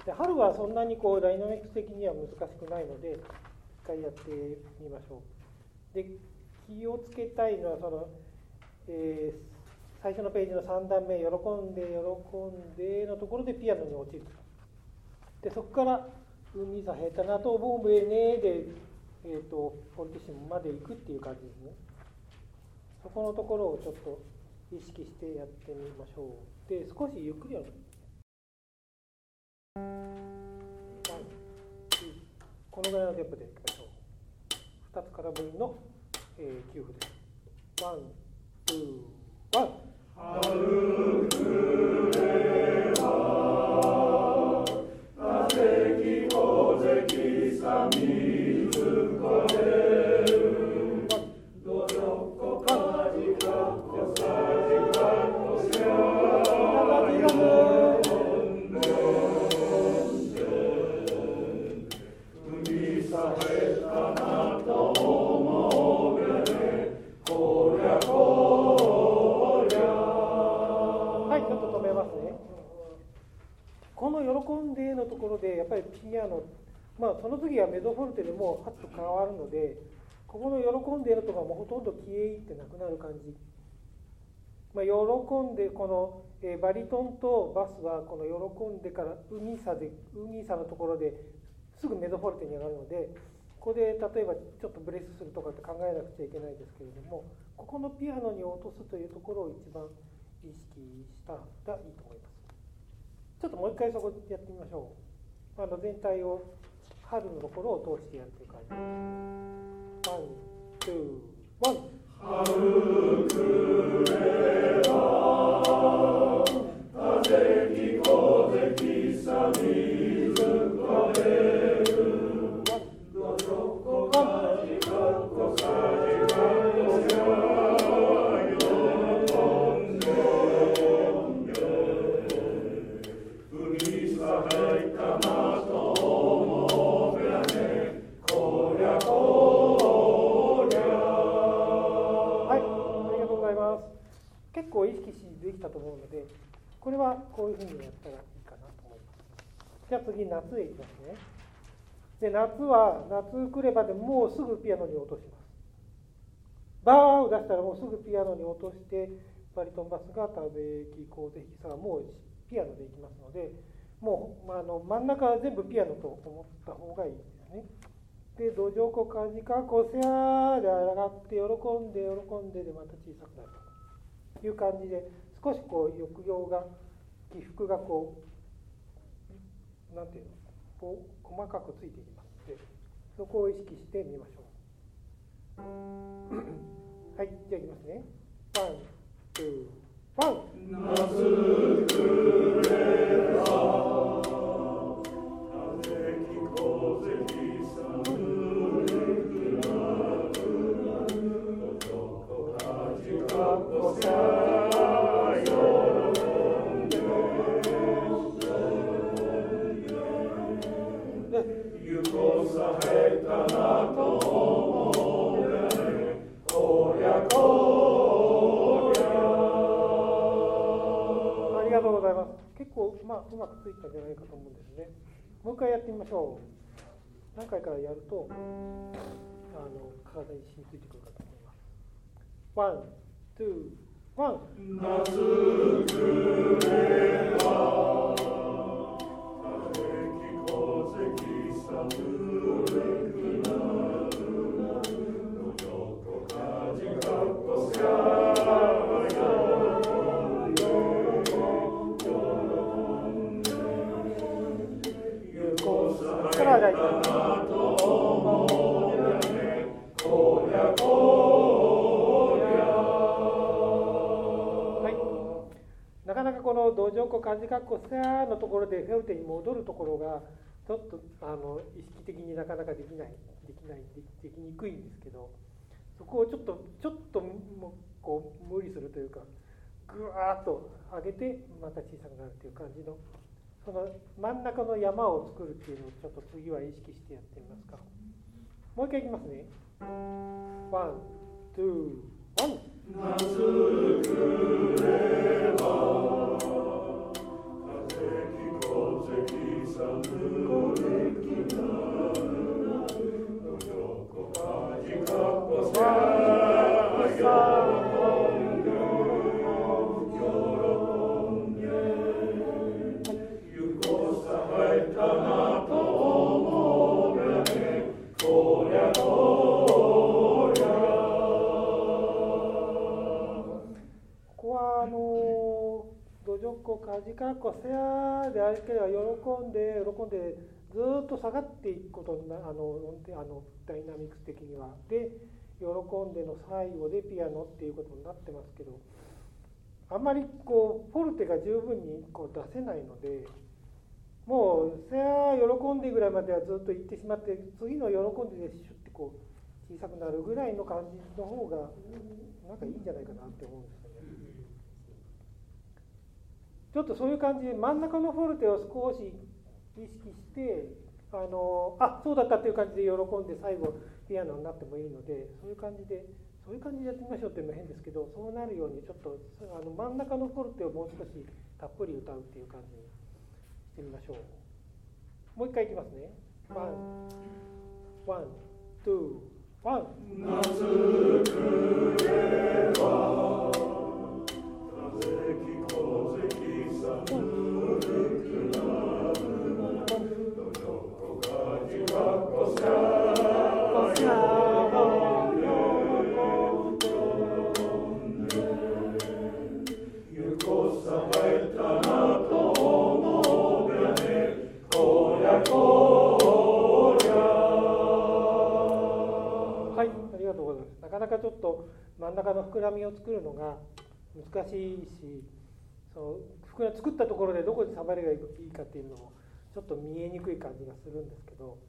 で春はそんなにこうダイナミックス的には難しくないので、一回やってみましょう。で、気をつけたいのは最初のページの3段目、喜んでのところでピアノに落ちる。で、そこから海さ下手なとボンベねで、フォルティッシモまで行くっていう感じですね。そこのところをちょっと意識してやってみましょう。で、少しゆっくりやる。このぐらいのテンポでいきましょう。2つ空振りの、9符です。ワン、ツー、ワン。春暮れは風き風きさみずこれるどじょこかじかこさじかこしゃ海さへたなと思うがねこりゃこりゃ。はい、ちょっと止めますね。この喜んでのところでやっぱりピアノ、その次はメゾフォルテでもうハッと変わるので、ここの喜んでのところはもうほとんど消え入ってなくなる感じ。喜んでこの、バリトンとバスはこの喜んでから海さのところですぐメゾフォルテに上がるので、ここで例えばちょっとブレスするとかって考えなくちゃいけないですけれども、ここのピアノに落とすというところを一番意識したらいいと思います。ちょっともう一回そこやってみましょう。全体を春のところを通してやるという感じです。ワン、ツー、ワン。春暮れは風き風きさみずこれるどじょこかじかこさじかこしゃ喜んで海さ入ったなと思うがねこりゃこりゃ。はい、ありがとうございます。結構意識しできたと思うので、これはこういうふうにやったらいいかなと思います。じゃあ次、夏へ行きますね。で、夏来ればでもうすぐピアノに落とします。バーを出したらもうすぐピアノに落として、バリトンバスが風きこうぜひさもうピアノでいきますので、もう、真ん中は全部ピアノと思った方がいいですね。で、どじょこかじかこせゃで上がって喜んででまた小さくなるという感じで、少しこう抑揚が起伏がこうなんていうの細かくついていきますので、そこを意識してみましょう。はい、じゃあいきますね。ワン、ツー、ワン。夏暮れは風き風きさむるくなるどじょこかじかこさ喜んでゆこさへたなと思うがねこりゃこりゃ。ありがとうございます。結構うまくついたんじゃないかと思うんですね。もう一回やってみましょう。何回からやると体に染みついてくるかと思います。ワン、ツー、ワン。夏暮れは風き風きさむるくなるどじょこかじかこしゃ力がいたなと思うがねこりゃこりゃ。はい、なかなかこのどじょこかじかこせゃのところでフェルテに戻るところがちょっと意識的になかなかできにくいんですけど、そこをちょっともうこう無理するというか、ぐわーっと上げてまた小さくなるという感じの、その真ん中の山を作るっていうのをちょっと次は意識してやってみますか。もう一回いきますね。ワン、ツー、ワン。夏暮れは風き風きさカジカッコセアであれければ喜んでずっと下がっていくことになダイナミクス的にはで喜んでの最後でピアノっていうことになってますけど、あんまりこうフォルテが十分にこう出せないので、もうセア喜んでぐらいまではずっと行ってしまって、次の喜んででシュッてこう小さくなるぐらいの感じの方がなんかいいんじゃないかなって思うんですよね。ちょっとそういう感じで真ん中のフォルテを少し意識してそうだったっていう感じで喜んで最後ピアノになってもいいので、そういう感じでやってみましょうっていうのも変ですけど、そうなるようにちょっと真ん中のフォルテをもう少したっぷり歌うっていう感じにしてみましょう。もう一回いきますね。ワン、ツー、ワン。夏くれば風き小関さ古くなるどこかじかこさこさなかなかちょっと真ん中の膨らみを作るのが難しいし、その作ったところでどこでさばりがいいかっていうのもちょっと見えにくい感じがするんですけど、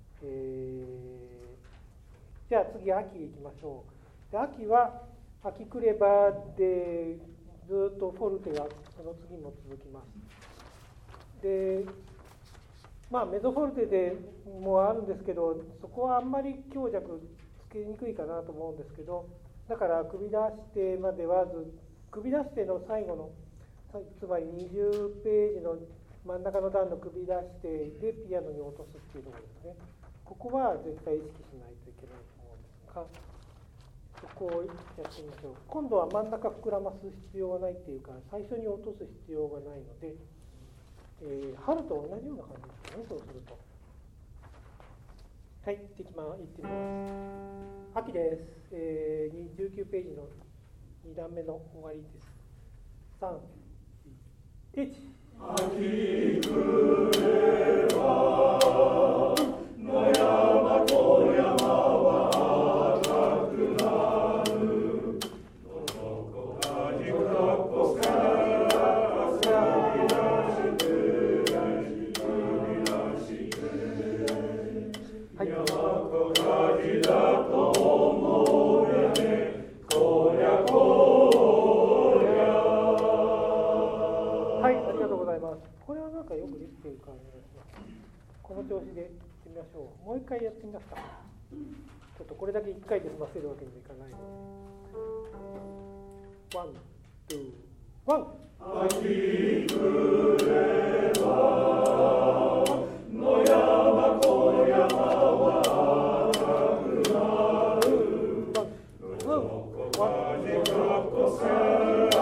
じゃあ次秋いきましょう。で秋は秋くればでずっとフォルテがその次も続きます。でメゾフォルテでもあるんですけど、そこはあんまり強弱つけにくいかなと思うんですけど、だから首出してまでは首出しての最後のつまり20ページの真ん中の段の首出してでピアノに落とすっていうところですね。ここは絶対意識しないといけないと思うんですが、そこをやってみましょう。今度は真ん中膨らます必要がないっていうか、最初に落とす必要がないので、春と同じような感じですね。そうするとはい、行ってみます。秋です。19ページの2段目の終わりです。3、1。秋くれば野山小山は赤くなるどこかにかっこさこの調子でいってみましょう。もう一回やってみますか。ちょっとこれだけ一回で済ませるわけにはいかないので。ワン、ツー、ワン。秋くれば野山小山は赤くなるどこかにかっこさ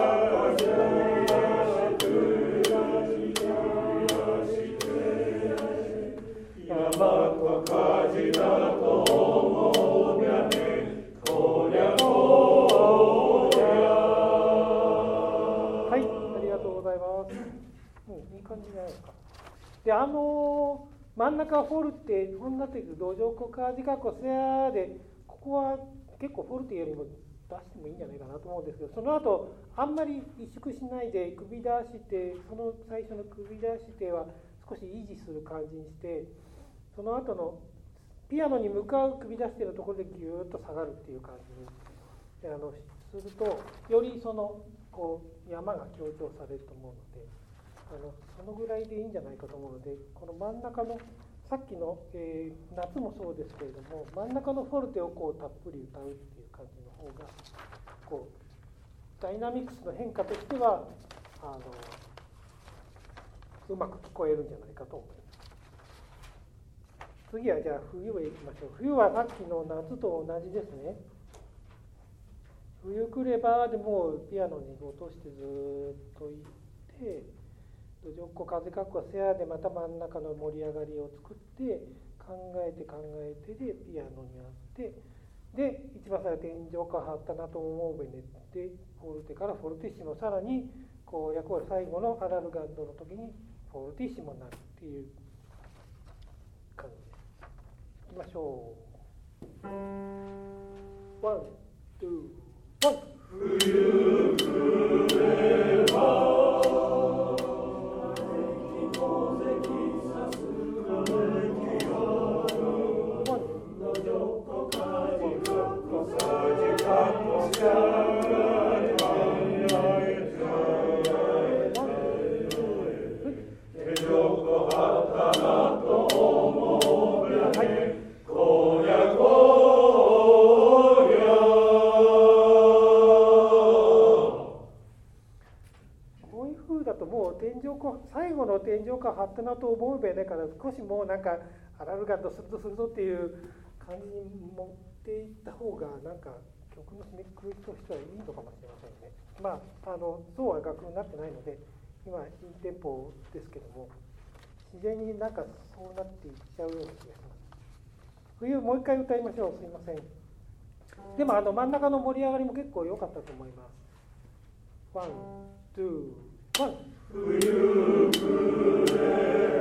で真ん中フォルテこんなっていく土壌コカジカコセアで、ここは結構フォルテよりも出してもいいんじゃないかなと思うんですけど、その後あんまり萎縮しないで首出して、その最初の首出しては少し維持する感じにして、その後のピアノに向かう首出してのところでギューッと下がるっていう感じにすると、よりそのこう山が強調されると思うので、そのぐらいでいいんじゃないかと思うので、この真ん中のさっきの、夏もそうですけれども、真ん中のフォルテをこうたっぷり歌うっていう感じの方がこうダイナミクスの変化としてはうまく聞こえるんじゃないかと思います。 次はじゃあ冬へ行きましょう。冬はさっきの夏と同じですね。冬来ればでもピアノに落としてずっと行って、どじょっこ風かっこせやでまた真ん中の盛り上がりを作って考えてでピアノにあって、で一番最後天井か張ったなと思うべねでフォルテからフォルティッシモ、さらにこう役割最後のアラルガンドの時にフォルティッシモになるっていう感じです。いきましょう。ワン、ツー、ワン。冬来れば最後の天井か張ったなと思うべねから少しもうなんかアラルガンドするぞっていう感じに持っていった方がなんか曲の締めくくりとしてはいいのかもしれませんね。まあそうは楽譜になってないので今インテンポですけども、自然になんかそうなっていっちゃうような気がします。冬もう一回歌いましょう。すいません。でも真ん中の盛り上がりも結構良かったと思います。ワン、ツー、ワン。冬来れ